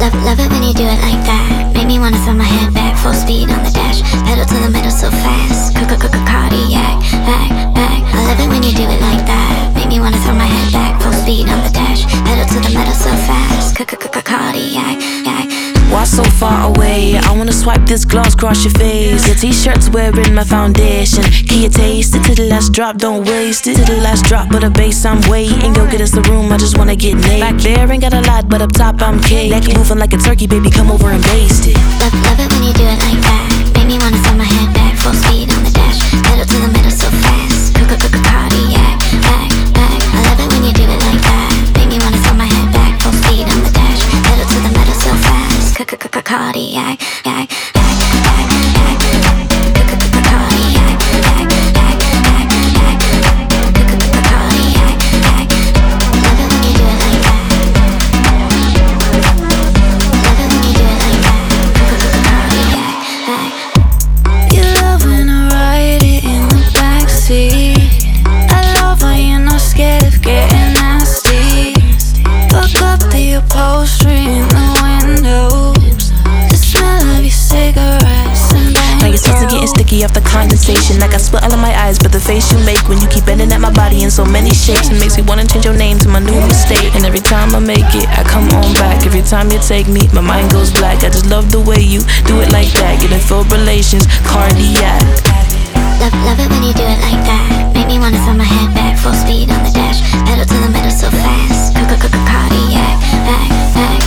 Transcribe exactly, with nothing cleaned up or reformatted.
Love, love it when you do it like that. Make me wanna throw my head back, full speed on the dash. Pedal to the metal so fast. Cardiac, back, back. I love it when you do it like that. Make me wanna throw my head back, full speed on the dash. Pedal to the metal so fast. Cardiac, yak. Why so far away? I wanna swipe this gloss across your face. Your t-shirt's wearing my foundation. Can you taste it to the last drop? Don't waste it to the last drop. But a bass I'm waiting. Go get us the room, I just wanna get naked. Back there ain't got a lot, but up top I'm cake. Neck moving like a turkey, baby, come over and baste it. Love, love it when you do it like that. Make me wanna throw my head back, full speed on the dash. Pedal to the metal so fast. Cardiac, back, back. I love it when you do it like that. Make me wanna throw my head back, full speed on the dash. Pedal to the metal so fast. Cardiac, yak, yak, yak, yak. Cardiac, yak, yak, yak, yak. Cardiac, yak. Love it when you do it like that. Love it when you do it like that. Cardiac, yak. You love when I ride it in the backseat. I love when you're not scared of getting nasty. Look up the upholstery in the window. The smell of your cigarettes and Now your skin getting sticky off the condensation. I got split all of my eyes, but the face you make when you keep bending at my body in so many shapes, it makes me wanna change your name to my new mistake. And every time I make it, I come on back. Every time you take me, my mind goes black. I just love the way you do it like that. Getting fibrillations, cardiac. Love, love it when you do it like that. Make me wanna throw my head back, full speed on the dash. Pedal to the metal so fast. Cardiac, back, back.